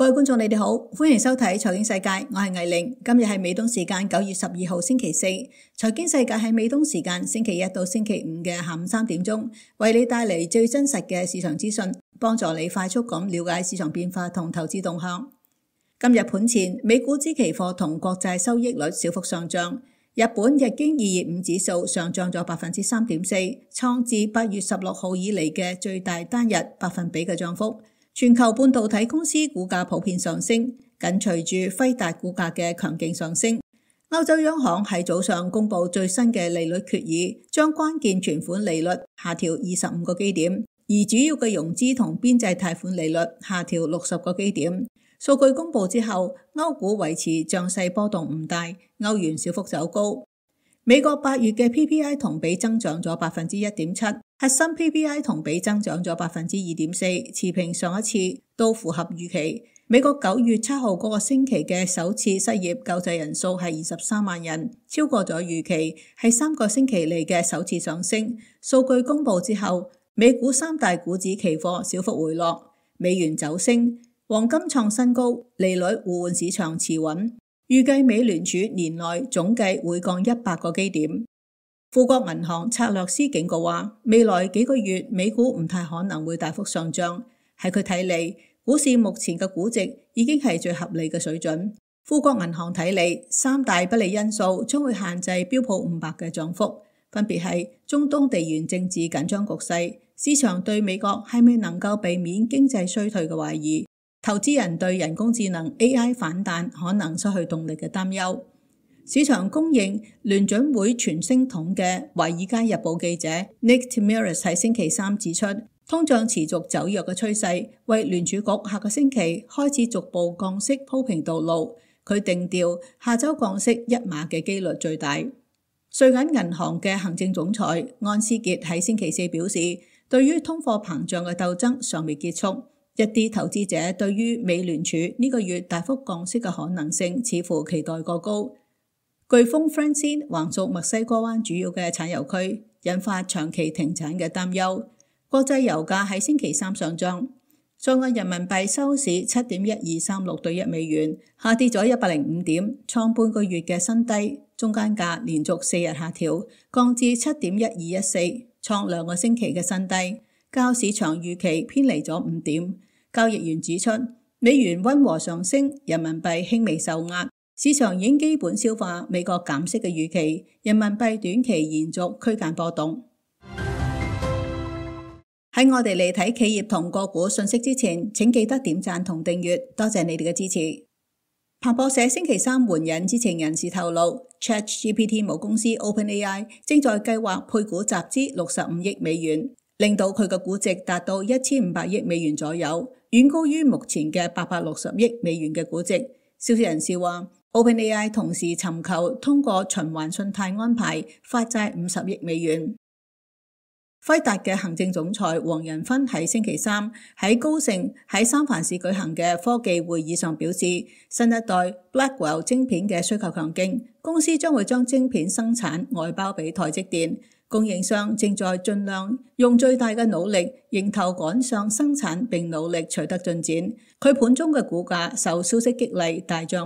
各位觀眾，你哋好，歡迎收睇財經世界，我係魏玲。今日係美東時間9月12號星期四，財經世界喺美東時間星期一到星期五嘅下午3點鐘，為你帶嚟最真實嘅市場資訊，幫助你快速咁了解市場變化同投資動向。今日盤前，美股指期貨同國債收益率小幅上漲，日本日經225指數上漲咗 3.4%， 創自8月16號以嚟嘅最大單日百分比嘅漲幅。全球半導體公司股價普遍上升，緊隨住輝達股價嘅強勁上升。歐洲央行喺早上公布最新嘅利率決議，將關鍵存款利率下調25個基點，而主要嘅融資同邊際貸款利率下調60個基點。數據公布之後，歐股維持漲勢波動唔大，歐元小幅走高。美國8月嘅 PPI 同比增長咗 1.7%， 核心 PPI 同比增長咗 2.4%， 持平上一次，都符合預期。美國9月7號嗰個星期嘅首次失業救濟人數係23萬人，超過咗預期，係3個星期嚟嘅首次上升。數據公布之後，美股三大股指期貨小幅回落，美元走升，黃金創新高，利率互換市場持穩。預計美聯儲年內總計會降100個基點。富國銀行策略師警告話，未來幾個月美股唔太可能會大幅上漲。喺佢睇嚟，股市目前嘅估值已經係最合理嘅水準。富國銀行睇嚟，三大不利因素將會限制標普500嘅漲幅，分別係中東地緣政治緊張局勢、市場對美國係咪能夠避免經濟衰退嘅懷疑，投資人對人工智能 AI 反彈可能失去動力嘅擔憂。市場公認聯準會傳聲筒嘅華爾街日報記者 Nick Timiraos 喺星期三指出，通脹持續走弱嘅趨勢為聯儲局下個星期開始逐步降息鋪平道路。佢定調下週降息1碼嘅機率最大。瑞銀銀行嘅行政總裁安思傑喺星期四表示，對於通貨膨脹嘅鬥爭尚未結束。一啲投資者對於美聯儲呢個月大幅降息嘅可能性似乎期待過高。颶風 Francine 橫掃墨西哥灣主要嘅產油區，引發長期停產嘅擔憂。國際油價喺星期三上漲，在岸人民幣收市7.1236對1美元，下跌咗105點，創半個月嘅新低。中間價連續4日下調，降至7.1214，創2個星期嘅新低。較市場預期偏離咗5點。交易員指出，美元溫和上升，人民幣輕微受壓，市場已經基本消化美國減息嘅預期，人民幣短期延續區間波動。喺我哋嚟睇企業同個股信息之前，請記得點讚同訂閱，多謝你哋嘅支持。彭博社星期三援引知情人士透露， ChatGPT 母公司 OpenAI 正在計劃配股集資65億美元。令到佢嘅估值達到1500億美元左右，遠高於目前嘅860億美元嘅估值。消息人士話 ，OpenAI 同時尋求通過循環信貸安排發債50億美元。輝達嘅行政總裁黃仁勳喺星期三喺高盛喺三藩市舉行嘅科技會議上表示，新一代 Blackwell 晶片嘅需求強勁，公司將會將晶片生產外包俾台積電。供應商正在盡量用最大嘅努力迎頭趕上生產，並努力取得進展。佢盤中嘅股價受消息激勵大漲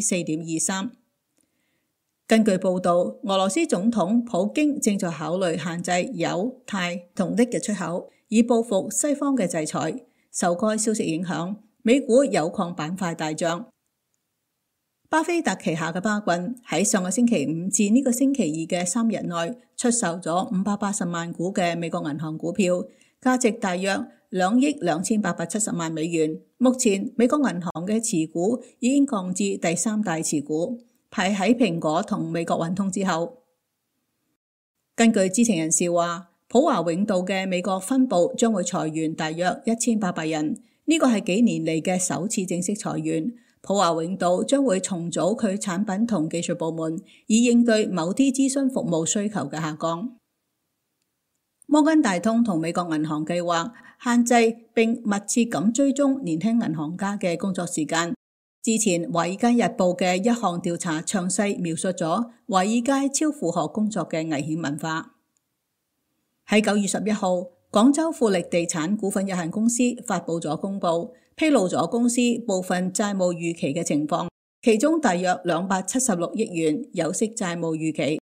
4.23%。根據報道，俄羅斯總統普京正在考慮限制鈾、鈦同鎳嘅出口，以報復西方嘅制裁。受該消息影響，美股鈾礦板塊大漲。巴菲特旗下嘅巴郡喺上個星期五至呢個星期二嘅3日內出售咗580萬股嘅美國銀行股票，價值大約2億2870萬美元。目前美國銀行嘅持股已經降至第3大持股，排喺蘋果同美國運通之後。根據知情人士話，普華永道嘅美國分部將會裁員大約1800人，呢個係幾年嚟嘅首次正式裁員。普華永道將會重組佢產品同技術部門，以應對某啲諮詢服務需求嘅下降。摩根大通同美國銀行計劃限制並密切咁追蹤年輕銀行家嘅工作時間。之前《華爾街日報》嘅一項調查詳細描述咗華爾街超負荷工作嘅危險文化。喺9月11號，廣州富力地產股份有限公司發佈咗公佈， 披露咗公司部分債務逾期嘅情況，其中大約276億元有息債務逾期。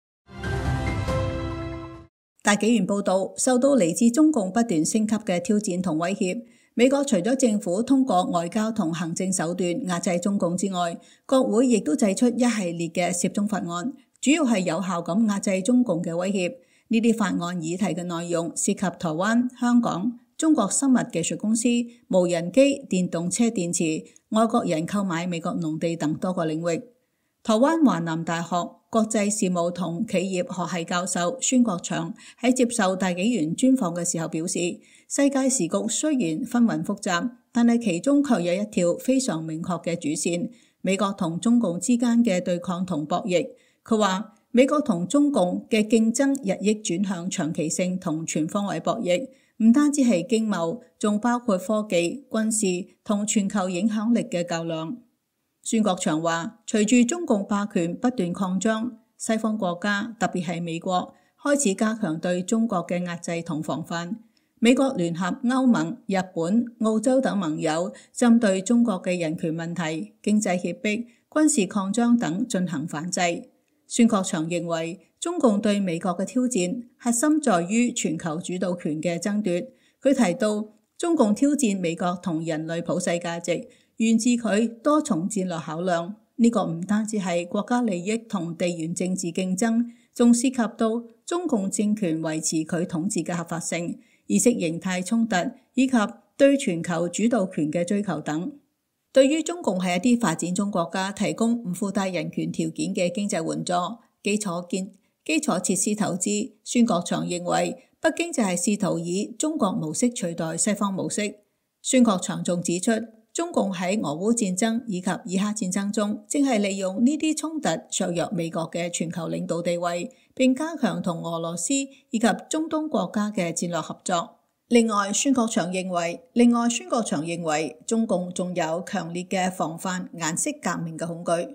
大紀元報道，受到嚟自中共不斷升級嘅挑戰同威脅，美國除咗政府通過外交同行政手段壓制中共之外，國會亦都祭出一系列嘅涉中法案，主要係有效咁壓制中共嘅威脅。呢啲法案議題嘅內容涉及台灣、香港、中國生物技術公司、無人機、電動車電池、外國人購買美國農地等多個領域。台灣華南大學國際事務同企業學系教授孫國祥喺接受大紀元專訪嘅時候表示，世界時局雖然紛紜複雜，但係其中卻有一條非常明確嘅主線，美國同中共之間嘅對抗同博弈。佢話美國同中共嘅競爭日益轉向長期性同全方位博弈，唔單止係經貿，仲包括科技、軍事同全球影響力嘅較量。孫國祥話，隨住中共霸權不斷擴張，西方國家特別係美國開始加強對中國嘅壓制同防範。美國聯合歐盟、日本、澳洲等盟友針對中國嘅人權問題、經濟脅迫、軍事擴張等進行反制。孫國祥認為，中共對美國嘅挑戰核心在於全球主導權嘅爭奪。佢提到，中共挑戰美國同人類普世價值，源自佢多重戰略考量，呢個唔單止係國家利益同地緣政治競爭，仲涉及到中共政權維持佢統治嘅合法性、意識形態衝突以及對全球主導權嘅追求等。對於中共係一啲發展中國家提供唔附帶人權條件嘅經濟援助、基礎設施投資，孫國祥認為北京就係試圖以中國模式取代西方模式。孫國祥仲指出，中共喺俄烏戰爭以及以哈戰爭中，正係利用呢啲衝突削弱美國嘅全球領導地位，並加強同俄羅斯以及中東國家嘅戰略合作。另外，孫國祥認為中共仲有強烈嘅防範顏色革命嘅恐懼。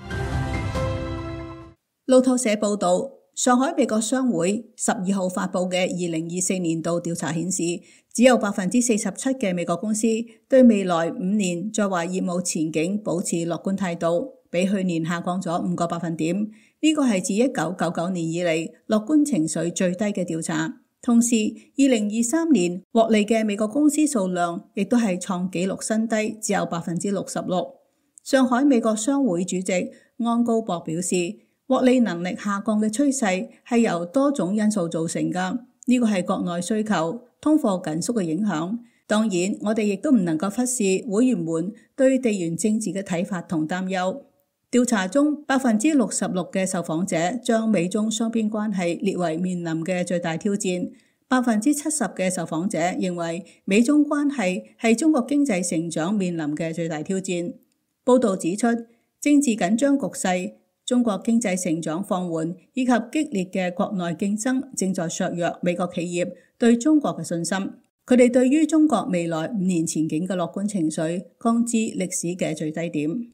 路透社報導，上海美國商會12號發布嘅2024年度調查顯示，只有47%嘅美國公司對未來5年在華業務前景保持樂觀態度，比去年下降咗5個百分點。呢個係自1999年以嚟樂觀情緒最低嘅調查。同時，2023年獲利嘅美國公司數量亦都係創紀錄新低，只有66%。上海美國商會主席安高博表示，獲利能力下降嘅趨勢係由多種因素造成㗎，呢個係國內需求、通貨緊縮嘅影響。當然，我哋亦都唔能夠忽視會員們對地緣政治嘅睇法同擔憂。調查中，66%嘅受訪者將美中雙邊關係列為面臨嘅最大挑戰，70%嘅受訪者認為美中關係係中國經濟成長面臨嘅最大挑戰。報導指出，政治緊張局勢、中國經濟成長放緩以及激烈嘅國內競爭正在削弱美國企業對中國嘅信心。佢哋對於中國未來5年前景嘅樂觀情緒降至歷史嘅最低點。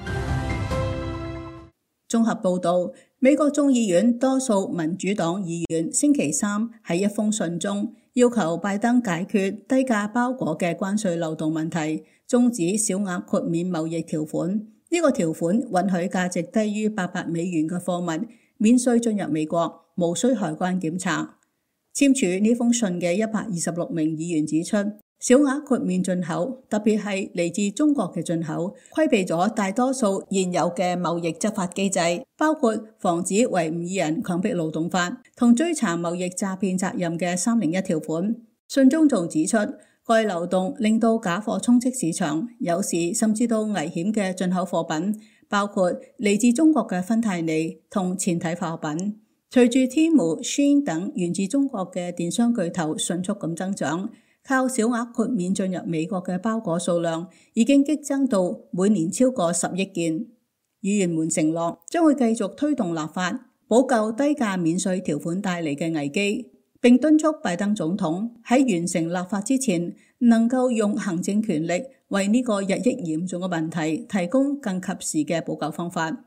綜合報導，美國眾議院多數民主黨議員星期三喺一封信中要求拜登解決低價包裹嘅關稅漏洞問題，終止小額豁免貿易條款。呢個條款允許價值低於800美元嘅貨物免稅進入美國，無需海關檢查。簽署呢封信嘅126名議員指出，小額豁免進口，特別係嚟自中國嘅進口，規避咗大多數現有嘅貿易執法機制，包括防止維吾爾人強迫勞動法同追查貿易詐騙責任嘅301條款。信中仲指出，該漏洞令到假貨充斥市場，有時甚至到危險嘅進口貨品，包括嚟自中國嘅芬太尼同前體化學品。隨住 Temu、Shein 等源自中國嘅電商巨頭迅速咁增長，靠小額豁免進入美國嘅包裹數量已經激增到每年超過10億件。議員們承諾將會繼續推動立法，補救低價免稅條款帶嚟嘅危機，並敦促拜登總統喺完成立法之前，能夠用行政權力為呢個日益嚴重嘅問題提供更及時嘅補救方法。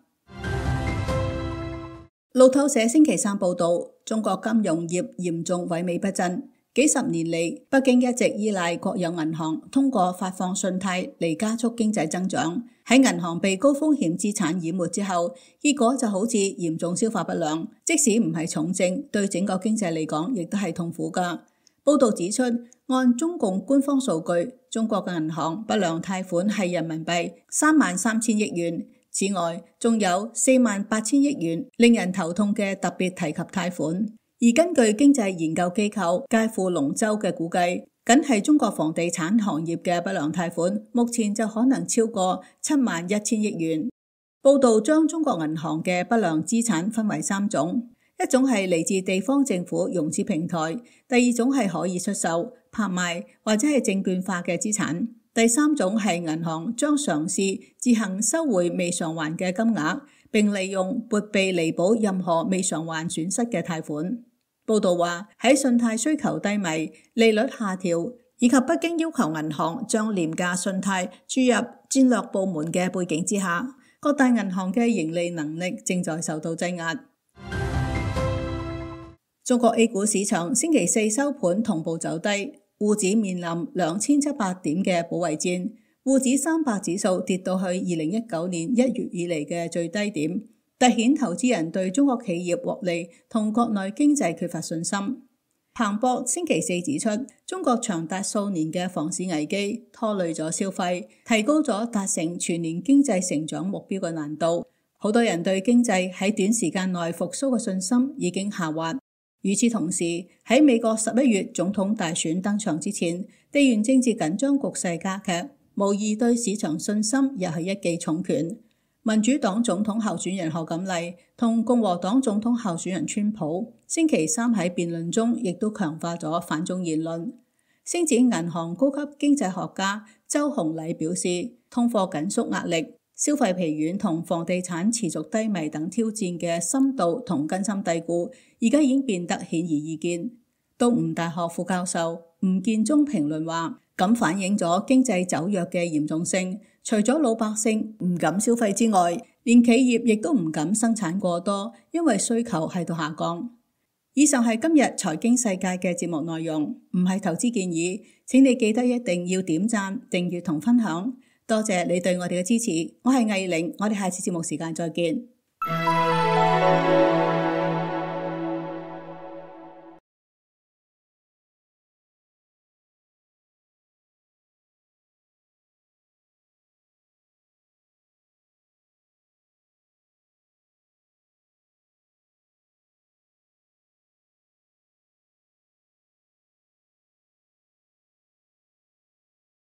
路透社星期三報導，中國金融業嚴重萎靡不振。 幾十年嚟，北京一直依賴國有銀行通過發放信貸嚟加速經濟增長。喺銀行被高風險資產淹沒之後，結果就好似嚴重消化不良，即使唔係重症，對整個經濟嚟講亦都係痛苦㗎。報道指出，按中共官方數據，中國嘅銀行不良貸款係人民幣33000億元。此外，仲有48000億元令人頭痛嘅特別提及貸款。而根據經濟研究機構界富龍舟嘅估計，僅係中國房地產行業嘅不良貸款，目前就可能超過71000億元。報道將中國銀行嘅不良資產分為3種，一種係嚟自地方政府融資平台，第二種係可以出售、拍賣或者係證券化嘅資產，第三種係銀行將嘗試自行收回未償還嘅金額，並利用撥備彌補任何未償還損失嘅貸款。報道話，喺信貸需求低迷、利率下調以及北京要求銀行將廉價信貸注入戰略部門嘅背景之下，各大銀行嘅盈利能力正在受到擠壓。中國 A 股市場星期四收盤同步走低，滬指面臨2700點嘅保衛戰，滬指300指數跌到去2019年1月以嚟嘅最低點，凸顯投資人對中國企業獲利同國內經濟缺乏信心。彭博星期四指出，中國長達數年嘅房市危機拖累咗消費，提高咗達成全年經濟成長目標嘅難度。好多人對經濟喺短時間內復甦嘅信心已經下滑。與此同時，喺美國11月總統大選登場之前，地緣政治緊張局勢加劇，無疑對市場信心又係一記重拳。民主黨總統候選人賀錦麗同共和黨總統候選人川普星期三喺辯論中亦都強化咗反中言論。星展銀行高級經濟學家周洪禮表示，通貨緊縮壓力、消費疲軟同房地產持續低迷等挑戰嘅深度同根深蒂固，而家已經變得顯而易見。東吳大學副教授吳建中評論話，咁反映咗經濟走弱嘅嚴重性。除咗老百姓唔敢消費之外，連企業亦都唔敢生產過多，因為需求喺度下降。以上係今日財經世界嘅節目內容，唔係投資建議，請你記得一定要點讚、訂閱同分享。多謝你對我哋嘅支持，我係魏玲，我哋下次節目時間再見。